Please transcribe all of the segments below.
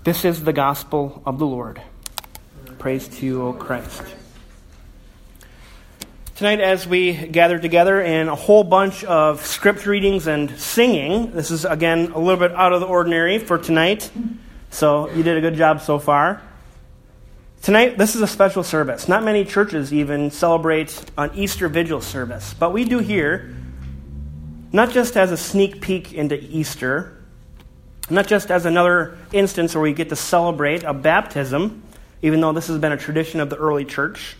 This is the gospel of the Lord. Praise to you, O Christ. Tonight, as we gather together in a whole bunch of script readings and singing, this is, again, a little bit out of the ordinary for tonight, so you did a good job so far. Tonight, this is a special service. Not many churches even celebrate an Easter Vigil service, but we do here, not just as a sneak peek into Easter, not just as another instance where we get to celebrate a baptism, even though this has been a tradition of the early church.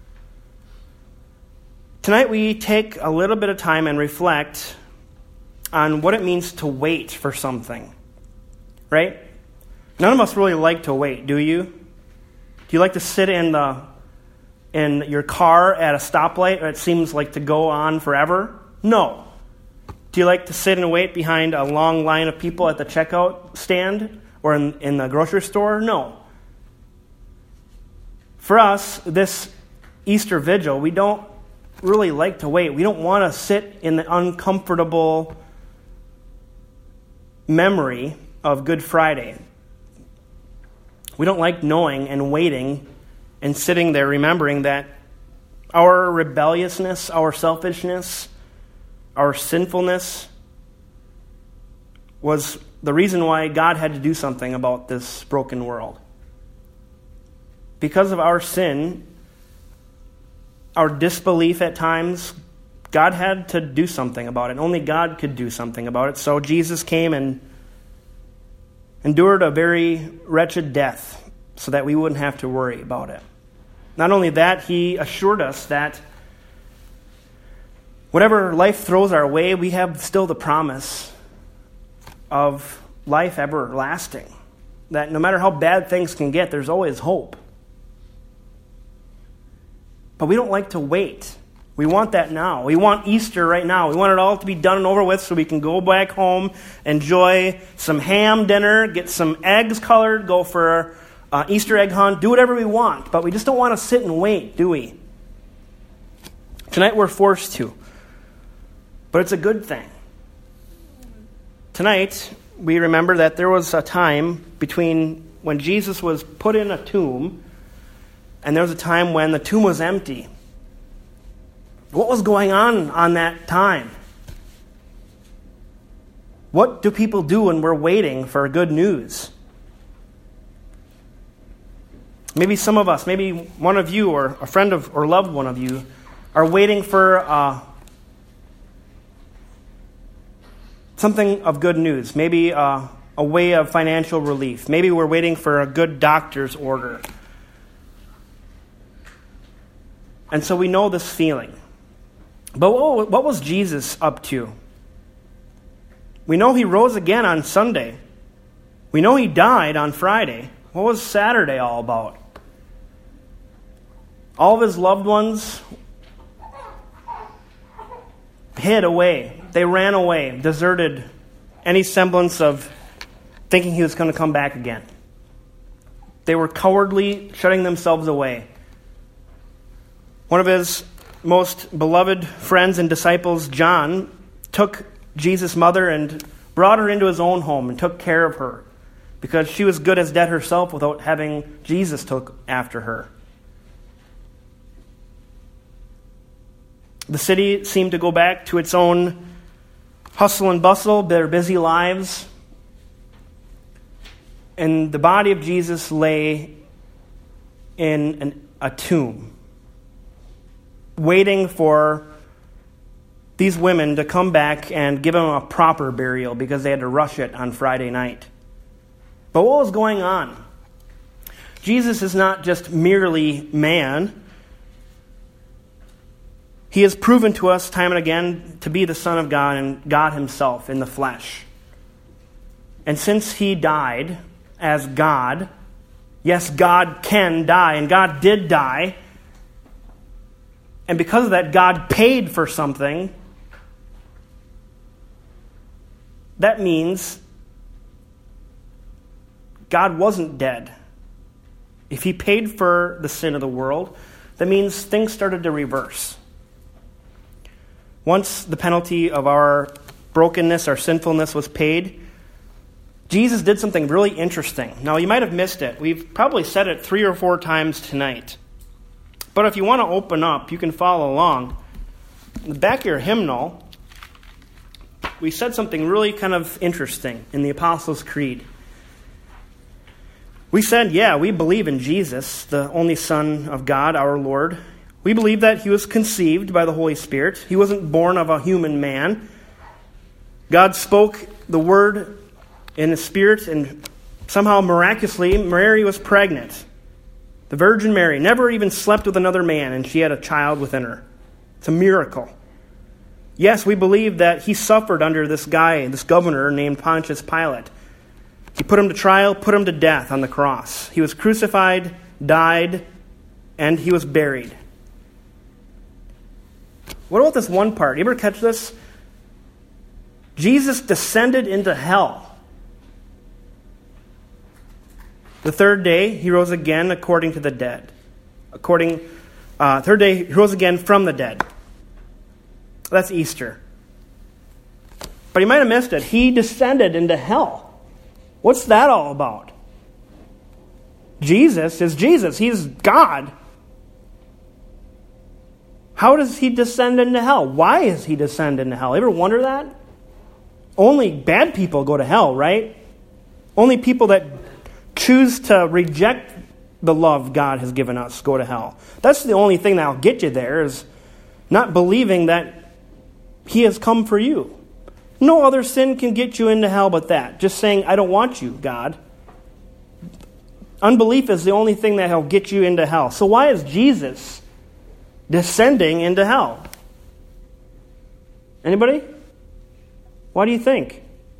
Tonight we take a little bit of time and reflect on what it means to wait for something, right? None of us really like to wait, do you? Do you like to sit in your car at a stoplight where it seems like to go on forever? No. Do you like to sit and wait behind a long line of people at the checkout stand or in the grocery store? No. For us, this Easter Vigil, we don't really like to wait. We don't want to sit in the uncomfortable memory of Good Friday. We don't like knowing and waiting and sitting there remembering that our rebelliousness, our selfishness, our sinfulness was the reason why God had to do something about this broken world. Because of our sin, our disbelief at times, God had to do something about it. Only God could do something about it. So Jesus came and endured a very wretched death so that we wouldn't have to worry about it. Not only that, he assured us that whatever life throws our way, we have still the promise of life everlasting. That no matter how bad things can get, there's always hope. But we don't like to wait. We want that now. We want Easter right now. We want it all to be done and over with so we can go back home, enjoy some ham dinner, get some eggs colored, go for an Easter egg hunt, do whatever we want. But we just don't want to sit and wait, do we? Tonight we're forced to. But it's a good thing. Tonight, we remember that there was a time between when Jesus was put in a tomb and there was a time when the tomb was empty. What was going on that time? What do people do when we're waiting for good news? Maybe some of us, maybe one of you or a friend of or loved one of you are waiting for something of good news, maybe a way of financial relief. Maybe we're waiting for a good doctor's order. And so we know this feeling. But what was Jesus up to? We know he rose again on Sunday. We know he died on Friday. What was Saturday all about? All of his loved ones hid away. They ran away, deserted any semblance of thinking he was going to come back again. They were cowardly, shutting themselves away. One of his most beloved friends and disciples, John, took Jesus' mother and brought her into his own home and took care of her because she was good as dead herself without having Jesus took after her. The city seemed to go back to its own hustle and bustle, their busy lives. And the body of Jesus lay in a tomb, waiting for these women to come back and give him a proper burial because they had to rush it on Friday night. But what was going on? Jesus is not just merely man. He has proven to us time and again to be the Son of God and God himself in the flesh. And since he died as God, yes, God can die, and God did die. And because of that, God paid for something. That means God wasn't dead. If he paid for the sin of the world, that means things started to reverse. Once the penalty of our brokenness, our sinfulness was paid, Jesus did something really interesting. Now, you might have missed it. We've probably said it 3 or 4 times tonight. But if you want to open up, you can follow along. In the back of your hymnal, we said something really kind of interesting in the Apostles' Creed. We said, we believe in Jesus, the only Son of God, our Lord. We believe that he was conceived by the Holy Spirit. He wasn't born of a human man. God spoke the word in the Spirit, and somehow miraculously, Mary was pregnant. The Virgin Mary never even slept with another man, and she had a child within her. It's a miracle. Yes, we believe that he suffered under this guy, this governor named Pontius Pilate. He put him to trial, put him to death on the cross. He was crucified, died, and he was buried. What about this one part? You ever catch this? Jesus descended into hell. The third day, he rose again according to the dead. Third day, he rose again from the dead. That's Easter. But you might have missed it. He descended into hell. What's that all about? Jesus is Jesus. He's God. How does he descend into hell? Why does he descend into hell? You ever wonder that? Only bad people go to hell, right? Only people that choose to reject the love God has given us go to hell. That's the only thing that will get you there, is not believing that he has come for you. No other sin can get you into hell but that. Just saying, I don't want you, God. Unbelief is the only thing that will get you into hell. So why is Jesus descending into hell? Anybody? Why do you think?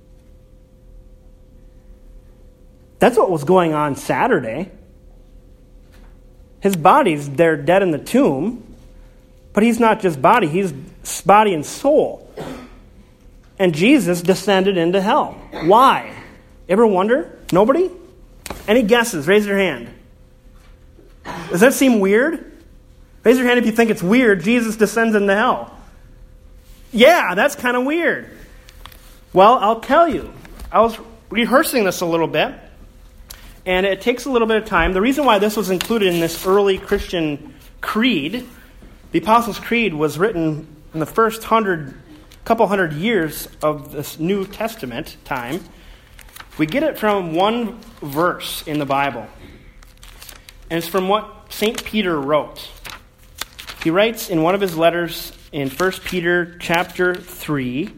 That's what was going on Saturday. His body's there dead in the tomb, but he's not just body, he's body and soul. And Jesus descended into hell. Why? Ever wonder? Nobody? Any guesses? Raise your hand. Does that seem weird? Raise your hand if you think it's weird. Jesus descends into hell. Yeah, that's kind of weird. Well, I'll tell you. I was rehearsing this a little bit, and it takes a little bit of time. The reason why this was included in this early Christian creed, the Apostles' Creed, was written in the first couple hundred years of this New Testament time. We get it from one verse in the Bible, and it's from what St. Peter wrote. He writes in one of his letters in 1 Peter chapter 3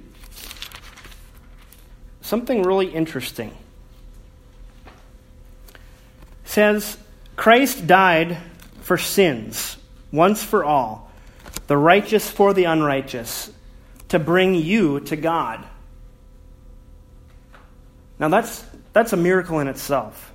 something really interesting. It says, Christ died for sins once for all, the righteous for the unrighteous, to bring you to God. Now that's a miracle in itself.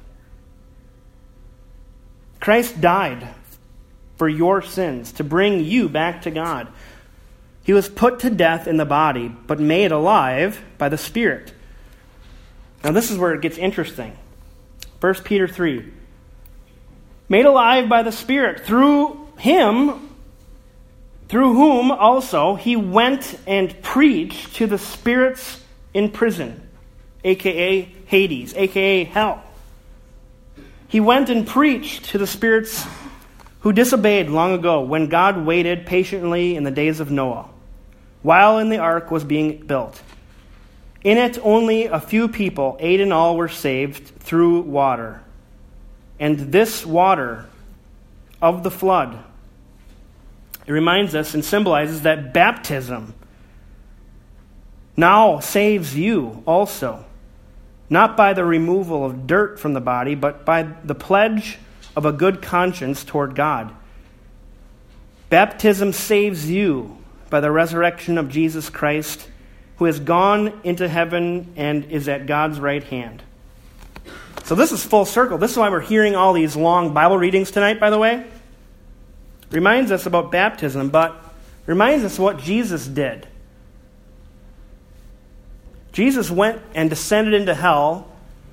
Christ died for your sins, to bring you back to God. He was put to death in the body, but made alive by the Spirit. Now this is where it gets interesting. 1 Peter 3. Made alive by the Spirit, through him, through whom also he went and preached to the spirits in prison, a.k.a. Hades, a.k.a. hell. He went and preached to the spirits who disobeyed long ago, when God waited patiently in the days of Noah, while in the ark was being built. In it only a few people, 8 in all, were saved through water. And this water of the flood, it reminds us and symbolizes that baptism now saves you also, not by the removal of dirt from the body, but by the pledge of a good conscience toward God. Baptism saves you by the resurrection of Jesus Christ, who has gone into heaven and is at God's right hand. So this is full circle. This is why we're hearing all these long Bible readings tonight, by the way. Reminds us about baptism, but reminds us what Jesus did. Jesus went and descended into hell,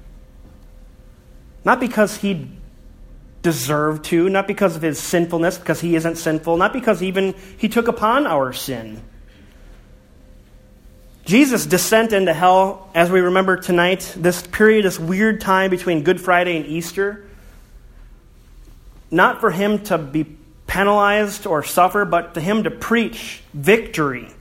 not because he deserved to, not because of his sinfulness, because he isn't sinful, not because even he took upon our sin. Jesus' descent into hell, as we remember tonight, this period, this weird time between Good Friday and Easter, not for him to be penalized or suffer, but to him to preach victory.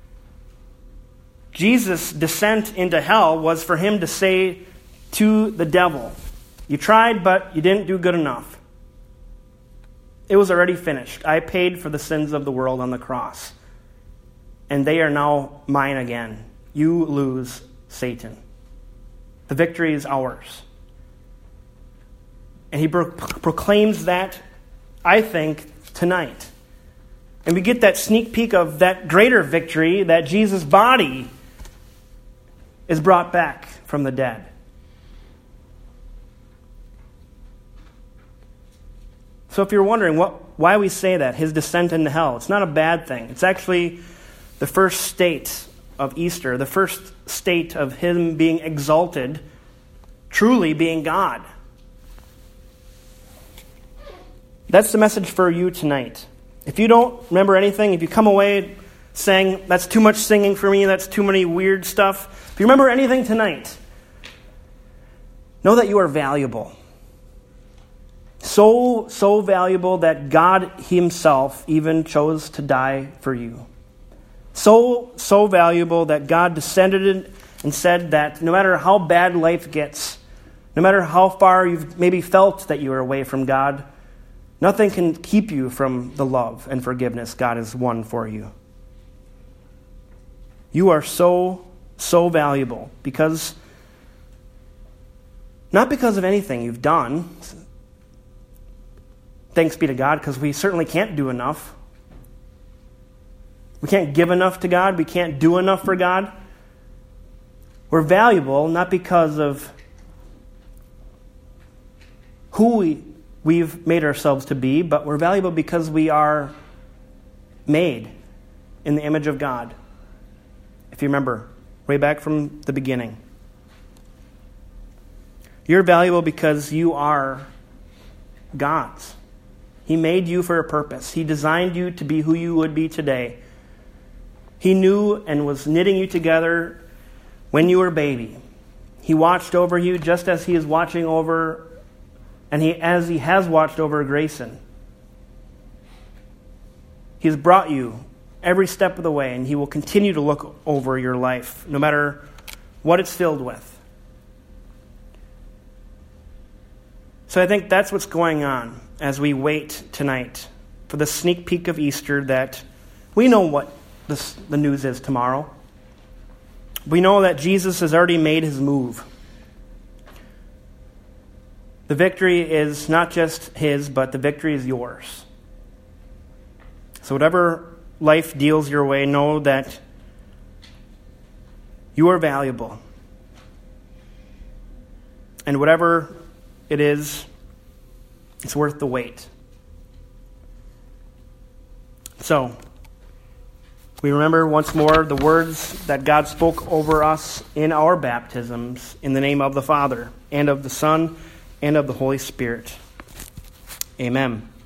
Jesus' descent into hell was for him to say to the devil, "You tried, but you didn't do good enough. It was already finished. I paid for the sins of the world on the cross. And they are now mine again. You lose, Satan. The victory is ours." And he proclaims that, I think, tonight. And we get that sneak peek of that greater victory, that Jesus' body is brought back from the dead. So if you're wondering why we say that, his descent into hell, it's not a bad thing. It's actually the first state of Easter, the first state of him being exalted, truly being God. That's the message for you tonight. If you don't remember anything, if you come away saying, "That's too much singing for me, that's too many weird stuff," if you remember anything tonight, know that you are valuable. So valuable that God himself even chose to die for you. So valuable that God descended and said that no matter how bad life gets, no matter how far you've maybe felt that you are away from God, nothing can keep you from the love and forgiveness God has won for you. You are so valuable because, not because of anything you've done. Thanks be to God, because we certainly can't do enough. We can't give enough to God. We can't do enough for God. We're valuable not because of who we've made ourselves to be, but we're valuable because we are made in the image of God. If you remember, way back from the beginning. You're valuable because you are God's. He made you for a purpose. He designed you to be who you would be today. He knew and was knitting you together when you were a baby. He watched over you just as he is watching over, as he has watched over Grayson. He has brought you every step of the way, and he will continue to look over your life, no matter what it's filled with. So I think that's what's going on as we wait tonight for the sneak peek of Easter, that we know what the news is tomorrow. We know that Jesus has already made his move. The victory is not just his, but the victory is yours. So whatever life deals your way, know that you are valuable. And whatever it is, it's worth the wait. So, we remember once more the words that God spoke over us in our baptisms, in the name of the Father, and of the Son, and of the Holy Spirit. Amen.